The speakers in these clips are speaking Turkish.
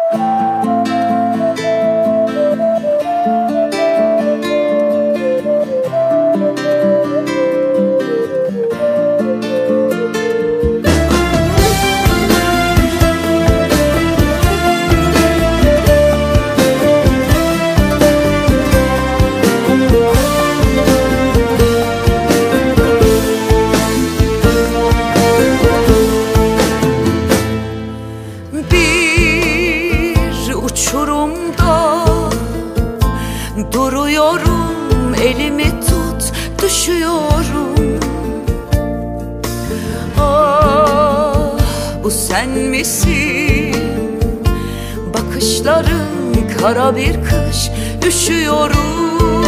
Uçurumda duruyorum, elimi tut, düşüyorum. Ah, bu sen misin? Bakışların kara bir kış, üşüyorum.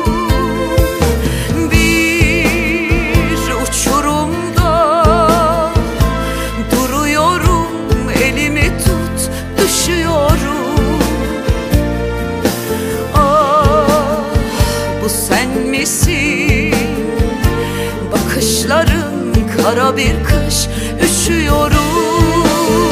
Bir uçurumda duruyorum, elimi tut, düşüyorum. Bu sen misin? Bakışların kara bir kış, üşüyorum.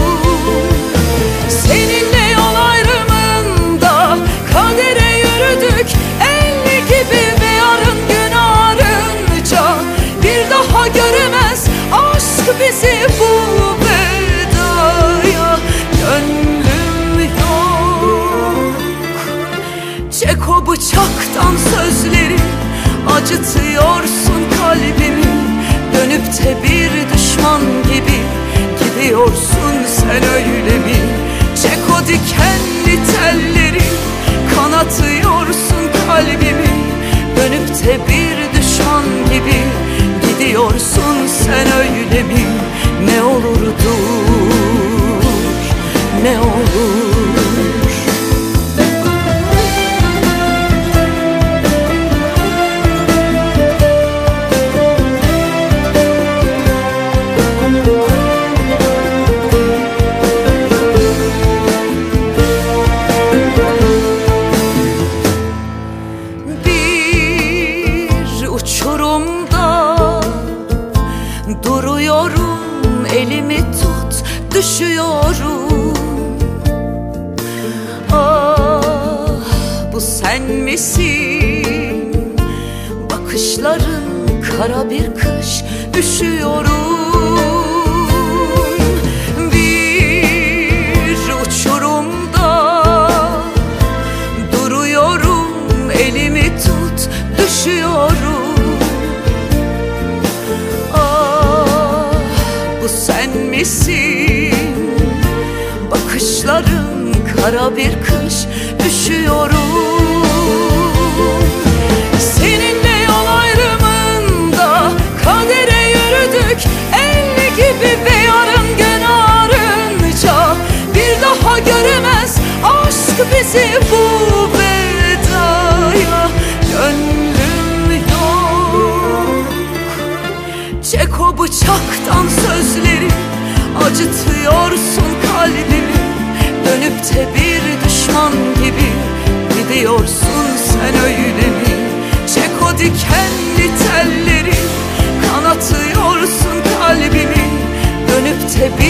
Seninle yol ayrımında kadere yürüdük, elli gibi ve yarın gün ağarınca bir daha göremez aşk bizi bu vedaya. Gönlüm yok. Çek o bıçaktan sözleri, acıtıyorsun kalbimi. Dönüp de bir düşman gibi gidiyorsun sen, öyle mi? Çek o dikenli telleri, kanatıyorsun kalbimi. Dönüp de bir düşman gibi gidiyorsun sen, öyle mi? Ne olur dur, ne olur. Uçurumda duruyorum, elimi tut, düşüyorum. Ah, bu sen misin? Bakışların kara bir kış, üşüyorum. Bir uçurumda duruyorum, elimi tut, düşüyorum. Sen misin? Bakışların kara bir kış, üşüyorum. Seninle yol ayrımında kadere yürüdük, elli gibi ve yarın gün ağarınca bir daha göremez aşk bizi bu vedaya. Gönlüm yok. Çek o bıçaktan sözleri, acıtıyorsun kalbimi. Dönüp de bir düşman gibi gidiyorsun sen, öyle mi? Çek o dikenli telleri, kanatıyorsun kalbimi. Dönüp de bir